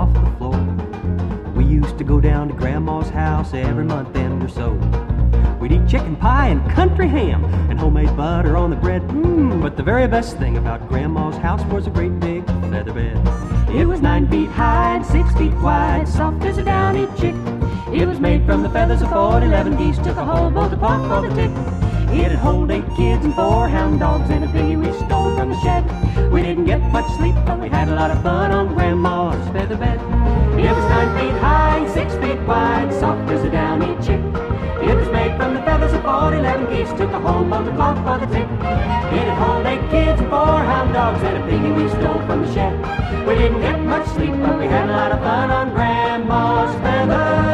off the floor. We used to go down to Grandma's house every month end or so. We'd eat chicken pie and country ham and homemade butter on the bread. But the very best thing about Grandma's house was a great big feather bed. It was 9 feet high and 6 feet wide, soft as a downy chick. It was made from the feathers of 11 geese, took a whole boat to park for the tick. It'd hold 8 kids and 4 hound dogs and a piggy we stole from the shed. We didn't get much sleep, but we had a lot of fun on Grandma's feather bed. It was 9 feet high and 6 feet wide, soft as a downy chick. It was made from the feathers of 11 geese, took a whole boat to park for the tick. It'd hold 8 kids and 4 hound dogs and a piggy we stole from the shed. We didn't get much sleep, but we had a lot of fun on Grandma's feather